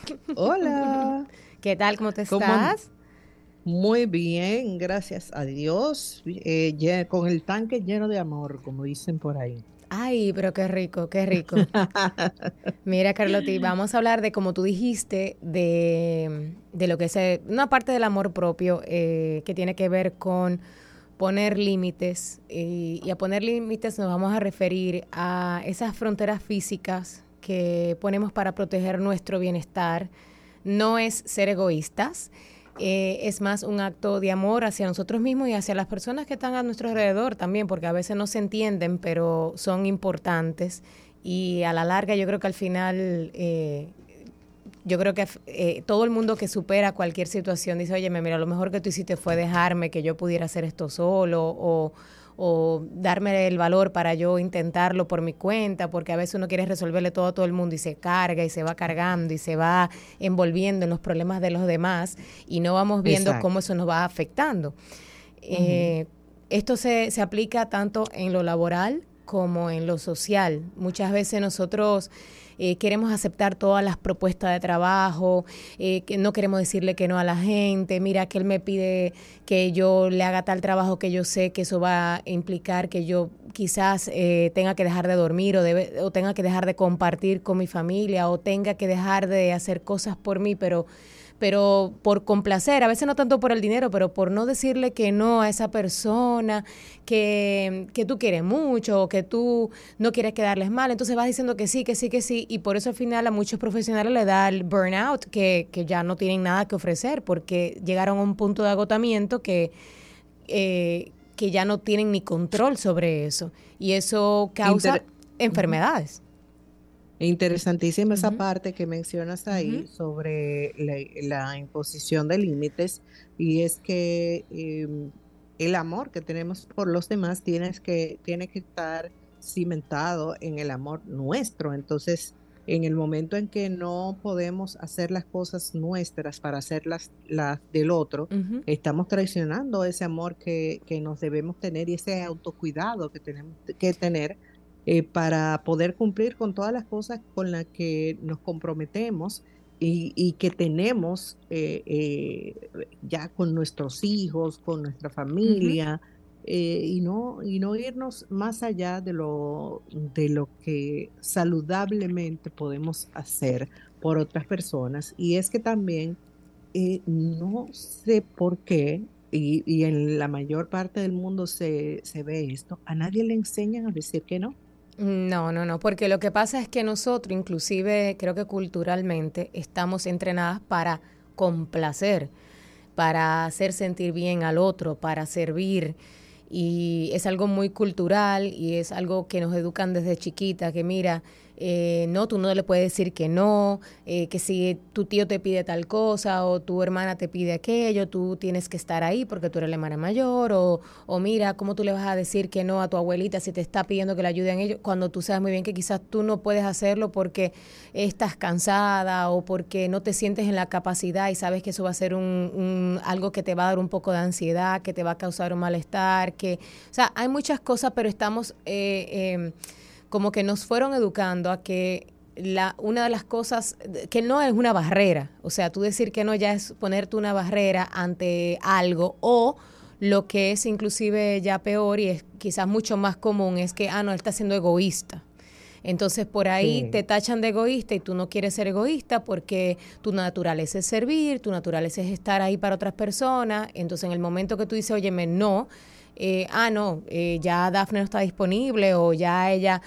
Hola, ¿Qué tal? ¿Cómo te ¿cómo? estás? Muy bien, gracias a Dios, con el tanque lleno de amor, como dicen por ahí. Ay, pero qué rico, qué rico. Mira, Carlotti, vamos a hablar de, como tú dijiste, de lo que es una parte del amor propio que tiene que ver con poner límites. Y a poner límites nos vamos a referir a esas fronteras físicas que ponemos para proteger nuestro bienestar. No es ser egoístas, es más un acto de amor hacia nosotros mismos y hacia las personas que están a nuestro alrededor también, porque a veces no se entienden, pero son importantes. Y a la larga yo creo que al final, yo creo que todo el mundo que supera cualquier situación dice, oye, mira, lo mejor que tú hiciste fue dejarme que yo pudiera hacer esto solo o darme el valor para yo intentarlo por mi cuenta, porque a veces uno quiere resolverle todo a todo el mundo y se carga y se va cargando y se va envolviendo en los problemas de los demás y no vamos viendo cómo Exacto. eso nos va afectando. Ujú. Eh, Esto se aplica tanto en lo laboral como en lo social. Muchas veces nosotros queremos aceptar todas las propuestas de trabajo, que no queremos decirle que no a la gente, mira que él me pide que yo le haga tal trabajo que yo sé que eso va a implicar que yo quizás tenga que dejar de dormir o tenga que dejar de compartir con mi familia o tenga que dejar de hacer cosas por mí, pero por complacer, a veces no tanto por el dinero, pero por no decirle que no a esa persona que tú quieres mucho o que tú no quieres quedarles mal. Entonces vas diciendo que sí, que sí, que sí, y por eso al final a muchos profesionales le da el burnout, que ya no tienen nada que ofrecer porque llegaron a un punto de agotamiento que ya no tienen ni control sobre eso. Y eso causa Inter- Ujú. enfermedades. Interesantísima esa Ujú, parte que mencionas ujú, ahí sobre la imposición de límites, y es que el amor que tenemos por los demás tiene que estar cimentado en el amor nuestro. Entonces, en el momento en que no podemos hacer las cosas nuestras para hacer las del otro, ujú. estamos traicionando ese amor que nos debemos tener y ese autocuidado que tenemos que tener para poder cumplir con todas las cosas con las que nos comprometemos y que tenemos ya con nuestros hijos, con nuestra Ujú. familia, y no irnos más allá de lo que saludablemente podemos hacer por otras personas. Y es que también no sé por qué, y en la mayor parte del mundo se ve esto, a nadie le enseñan a decir que no. No, no, no, porque lo que pasa es que nosotros, inclusive creo que culturalmente, estamos entrenadas para complacer, para hacer sentir bien al otro, para servir. Y es algo muy cultural y es algo que nos educan desde chiquita, que mira, no, tú no le puedes decir que no, que si tu tío te pide tal cosa o tu hermana te pide aquello, tú tienes que estar ahí porque tú eres la hermana mayor, o mira, ¿cómo tú le vas a decir que no a tu abuelita si te está pidiendo que le ayuden ellos cuando tú sabes muy bien que quizás tú no puedes hacerlo porque estás cansada o porque no te sientes en la capacidad y sabes que eso va a ser algo que te va a dar un poco de ansiedad, que te va a causar un malestar, o sea, hay muchas cosas, pero estamos como que nos fueron educando a que una de las cosas que no es una barrera, o sea, tú decir que no ya es ponerte una barrera ante algo o lo que es inclusive ya peor y es quizás mucho más común es que, no, él está siendo egoísta. Entonces por ahí te Sí. tachan de egoísta y tú no quieres ser egoísta porque tu naturaleza es servir, tu naturaleza es estar ahí para otras personas. Entonces en el momento que tú dices, óyeme, no, no, ya Dafne no está disponible o ya ella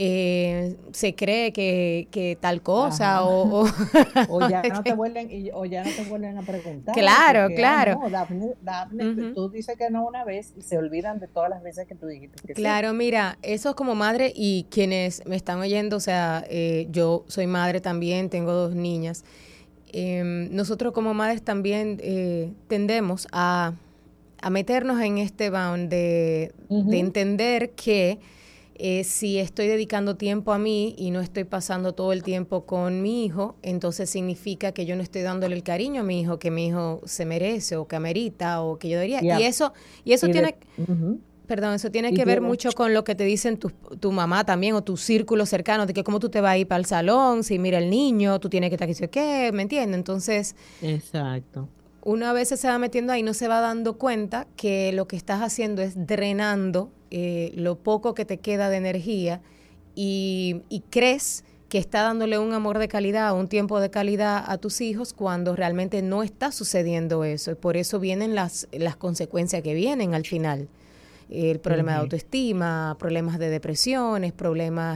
se cree que tal cosa Ajá. o O ya no te vuelven, o ya no te vuelven a preguntar, claro, porque, claro. no, Dafne, Ujú. tú dices que no una vez y se olvidan de todas las veces que tú dijiste que sí. Claro, mira, eso es como madre y quienes me están oyendo, o sea, yo soy madre también, tengo dos niñas. Nosotros como madres también tendemos a meternos en este bound de Ujú. entender que si estoy dedicando tiempo a mí y no estoy pasando todo el tiempo con mi hijo, entonces significa que yo no estoy dándole el cariño a mi hijo que mi hijo se merece o que amerita o que yo debería. Y, Y a- eso y tiene de, ujú. Perdón, eso tiene Y que ver tiene, mucho con lo que te dicen tu mamá también o tu círculo cercano, de que cómo tú te vas a ir para el salón, si mira el niño, tú tienes que estar aquí, ¿sí o qué? ¿Me entiendes? Entonces, exacto. uno a veces se va metiendo ahí, no se va dando cuenta que lo que estás haciendo es drenando lo poco que te queda de energía y crees que está dándole un amor de calidad, un tiempo de calidad a tus hijos cuando realmente no está sucediendo eso. Y por eso vienen las consecuencias que vienen al final. El problema de Ujú. autoestima, problemas de depresiones, problemas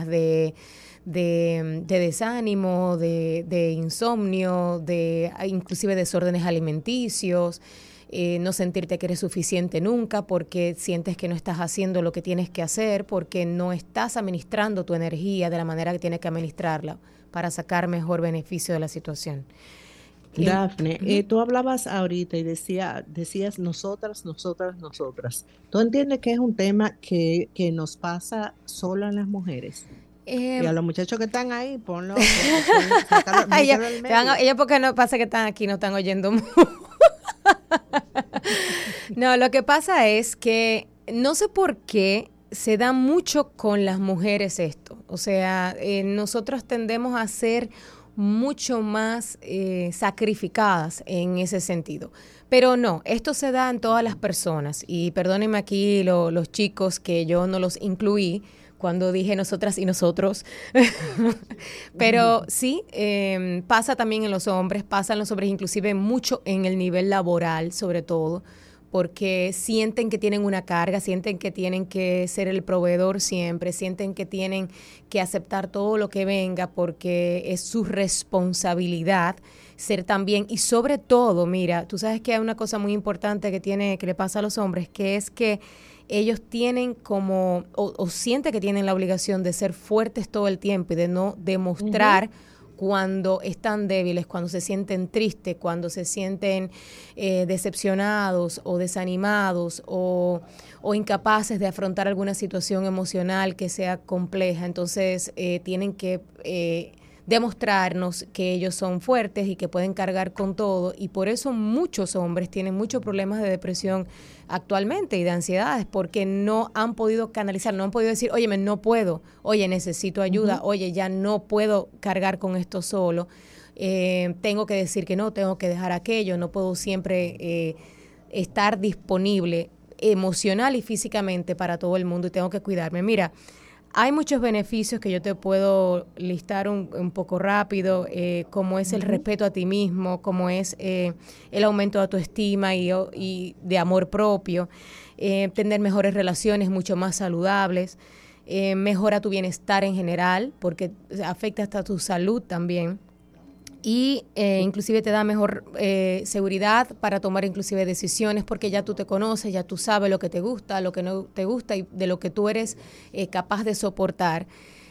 de desánimo, de insomnio, de inclusive desórdenes alimenticios, no sentirte que eres suficiente nunca porque sientes que no estás haciendo lo que tienes que hacer, porque no estás administrando tu energía de la manera que tienes que administrarla para sacar mejor beneficio de la situación. Dafne, Ujú. tú hablabas ahorita y decías nosotras, nosotras, nosotras. ¿Tú entiendes que es un tema que nos pasa solo a las mujeres? Y Eh, a los muchachos que están ahí, sácalo, ella, mételo al medio. ella porque no pasa que están aquí, no están oyendo. No, lo que pasa es que no sé por qué se da mucho con las mujeres esto. O sea, nosotros tendemos a ser mucho más sacrificadas en ese sentido. Pero no, esto se da en todas las personas. Y perdónenme aquí los chicos que yo no los incluí cuando dije nosotras y nosotros. Pero sí, pasa también en los hombres, pasa en los hombres inclusive mucho en el nivel laboral sobre todo, porque sienten que tienen una carga, sienten que tienen que ser el proveedor siempre, sienten que tienen que aceptar todo lo que venga porque es su responsabilidad ser también, y sobre todo, mira, tú sabes que hay una cosa muy importante que le pasa a los hombres, que es que ellos tienen como, o sienten que tienen la obligación de ser fuertes todo el tiempo y de no Ujú. demostrar cuando están débiles, cuando se sienten tristes, cuando se sienten decepcionados o desanimados o incapaces de afrontar alguna situación emocional que sea compleja. Entonces tienen que demostrarnos que ellos son fuertes y que pueden cargar con todo, y por eso muchos hombres tienen muchos problemas de depresión actualmente y de ansiedades, porque no han podido canalizar, no han podido decir, oye, no puedo, oye, necesito ayuda, Ujú. oye, ya no puedo cargar con esto solo, tengo que decir que no, tengo que dejar aquello, no puedo siempre estar disponible emocional y físicamente para todo el mundo y tengo que cuidarme. Mira, hay muchos beneficios que yo te puedo listar un poco rápido, como es el Ujú. respeto a ti mismo, como es el aumento de autoestima y de amor propio, tener mejores relaciones mucho más saludables, mejora tu bienestar en general, porque afecta hasta tu salud también. Y inclusive te da mejor seguridad para tomar inclusive decisiones porque ya tú te conoces, ya tú sabes lo que te gusta, lo que no te gusta y de lo que tú eres capaz de soportar.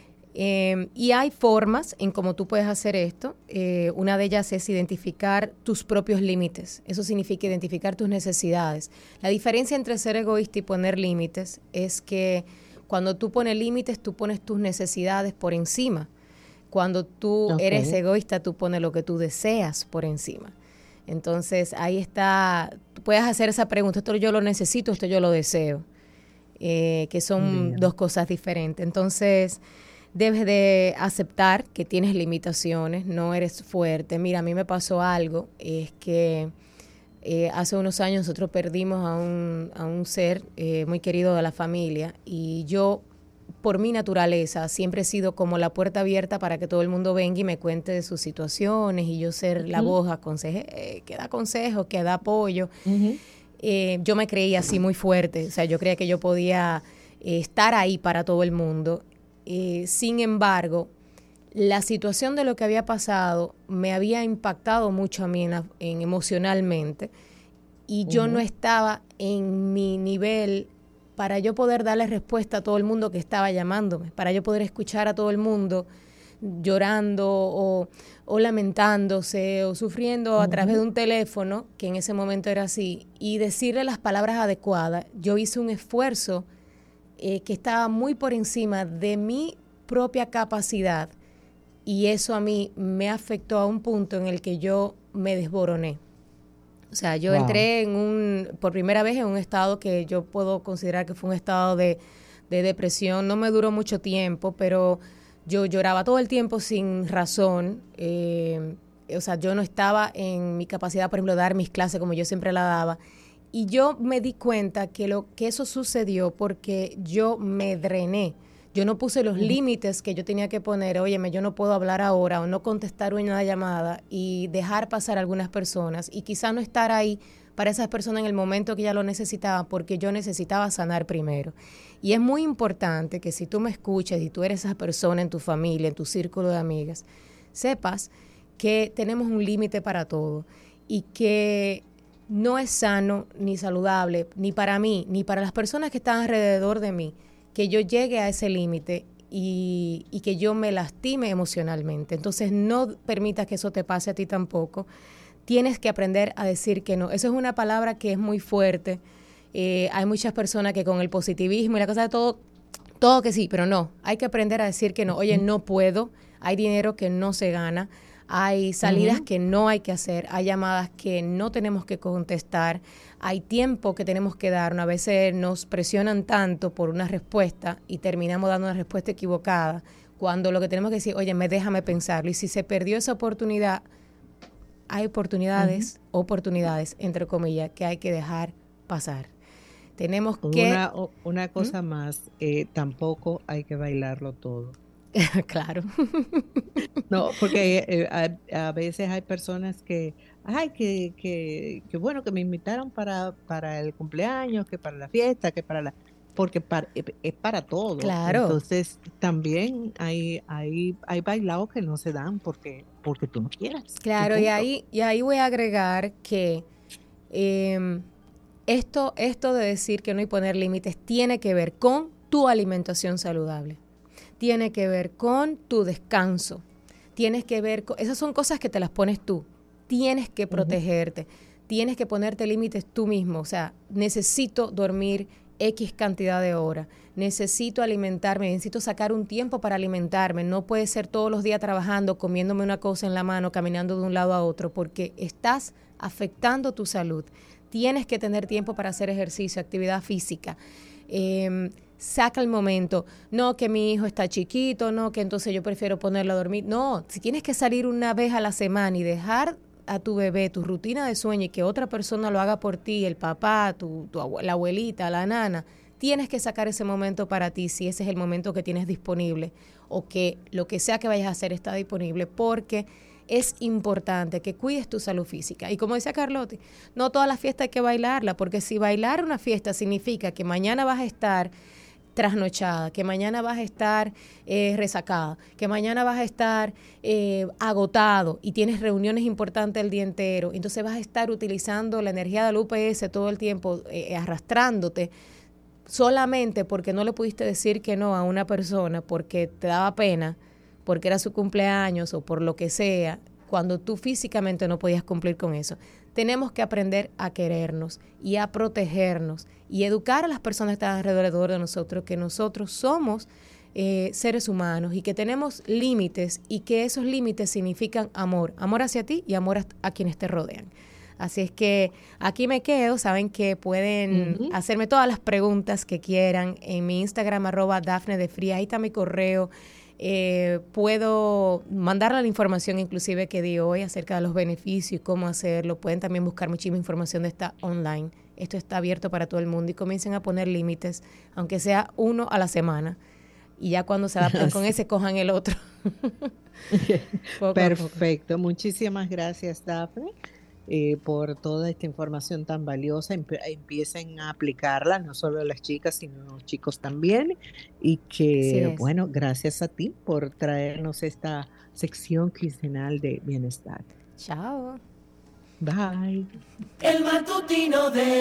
Y hay formas en cómo tú puedes hacer esto. Una de ellas es identificar tus propios límites. Eso significa identificar tus necesidades. La diferencia entre ser egoísta y poner límites es que cuando tú pones límites, tú pones tus necesidades por encima. Cuando tú Ok, eres egoísta, tú pones lo que tú deseas por encima. Entonces, ahí está, tú puedes hacer esa pregunta, esto yo lo necesito, esto yo lo deseo, que son dos bien. cosas diferentes. Entonces, debes de aceptar que tienes limitaciones, no eres fuerte. Mira, a mí me pasó algo, es que hace unos años nosotros perdimos a un ser muy querido de la familia y yo por mi naturaleza siempre he sido como la puerta abierta para que todo el mundo venga y me cuente de sus situaciones y yo ser la Ujú. voz que da consejos, que da apoyo. Ujú. Yo me creía así muy fuerte, o sea, yo creía que yo podía estar ahí para todo el mundo. Sin embargo, la situación de lo que había pasado me había impactado mucho a mí emocionalmente y yo no Ujú. estaba en mi nivel para yo poder darle respuesta a todo el mundo que estaba llamándome, para yo poder escuchar a todo el mundo llorando o lamentándose o sufriendo a través de Ujú. un teléfono, que en ese momento era así, y decirle las palabras adecuadas. Yo hice un esfuerzo que estaba muy por encima de mi propia capacidad y eso a mí me afectó a un punto en el que yo me desboroné. O sea, yo Wow. entré por primera vez en un estado que yo puedo considerar que fue un estado de depresión. No me duró mucho tiempo, pero yo lloraba todo el tiempo sin razón. O sea, yo no estaba en mi capacidad, por ejemplo, de dar mis clases como yo siempre la daba. Y yo me di cuenta que eso sucedió porque yo me drené. Yo no puse los Ujú. límites que yo tenía que poner. Óyeme, yo no puedo hablar ahora o no contestar una llamada y dejar pasar a algunas personas y quizá no estar ahí para esas personas en el momento que ya lo necesitaba porque yo necesitaba sanar primero. Y es muy importante que si tú me escuchas y tú eres esa persona en tu familia, en tu círculo de amigas, sepas que tenemos un límite para todo y que no es sano ni saludable, ni para mí, ni para las personas que están alrededor de mí, que yo llegue a ese límite y que yo me lastime emocionalmente. Entonces no permitas que eso te pase a ti tampoco. Tienes que aprender a decir que no. Eso es una palabra que es muy fuerte. Hay muchas personas que con el positivismo y la cosa de todo que sí, pero no. Hay que aprender a decir que no. Oye, no puedo. Hay dinero que no se gana. Hay salidas Ujú. que no hay que hacer, hay llamadas que no tenemos que contestar, hay tiempo que tenemos que dar. A veces nos presionan tanto por una respuesta y terminamos dando una respuesta equivocada, cuando lo que tenemos que decir, oye, déjame pensarlo. Y si se perdió esa oportunidad, hay Ujú. oportunidades, entre comillas, que hay que dejar pasar. Tenemos que, Una ¿Mm? cosa más, tampoco hay que bailarlo todo. Claro, No, porque a veces hay personas que, ay, que bueno, que me invitaron para el cumpleaños, que para la fiesta, que para la, porque es para todo. claro, Entonces, también hay bailados que no se dan porque tú no quieras, y claro. punto. Y ahí voy a agregar que eh, esto de decir que no hay poner límites tiene que ver con tu alimentación saludable, tiene que ver con tu descanso, tienes que ver con, esas son cosas que te las pones tú, tienes que Ujú. protegerte, tienes que ponerte límites tú mismo. O sea, necesito dormir X cantidad de horas, necesito alimentarme, necesito sacar un tiempo para alimentarme, no puede ser todos los días trabajando, comiéndome una cosa en la mano, caminando de un lado a otro, porque estás afectando tu salud. Tienes que tener tiempo para hacer ejercicio, actividad física. Saca el momento. No, que mi hijo está chiquito, no, que entonces yo prefiero ponerlo a dormir. No, si tienes que salir una vez a la semana y dejar a tu bebé tu rutina de sueño y que otra persona lo haga por ti, el papá, la abuelita, la nana, tienes que sacar ese momento para ti si ese es el momento que tienes disponible o que lo que sea que vayas a hacer está disponible, porque es importante que cuides tu salud física. Y como decía Carlotti, no toda la fiesta hay que bailarla, porque si bailar una fiesta significa que mañana vas a estar trasnochada, que mañana vas a estar resacada, que mañana vas a estar agotado y tienes reuniones importantes el día entero, entonces vas a estar utilizando la energía del UPS todo el tiempo, arrastrándote solamente porque no le pudiste decir que no a una persona porque te daba pena, porque era su cumpleaños o por lo que sea, cuando tú físicamente no podías cumplir con eso. Tenemos que aprender a querernos y a protegernos y educar a las personas que están alrededor de nosotros, que nosotros somos seres humanos y que tenemos límites y que esos límites significan amor, amor hacia ti y amor a quienes te rodean. Así es que aquí me quedo. Saben que pueden Ujú. hacerme todas las preguntas que quieran en mi Instagram @Dafne de Fría. Ahí está mi correo. Puedo mandarle la información inclusive que di hoy acerca de los beneficios y cómo hacerlo. Pueden también buscar muchísima información de esta online. Esto está abierto para todo el mundo y comiencen a poner límites, aunque sea uno a la semana. Y ya cuando se adapten con Así. ese, cojan el otro. Poco a poco. Perfecto. Muchísimas gracias, Dafne, por toda esta información tan valiosa. Empiecen a aplicarla, no solo las chicas, sino los chicos también. Y Así que, es. bueno, gracias a ti por traernos esta sección quincenal de bienestar. Chao. Bye. El matutino de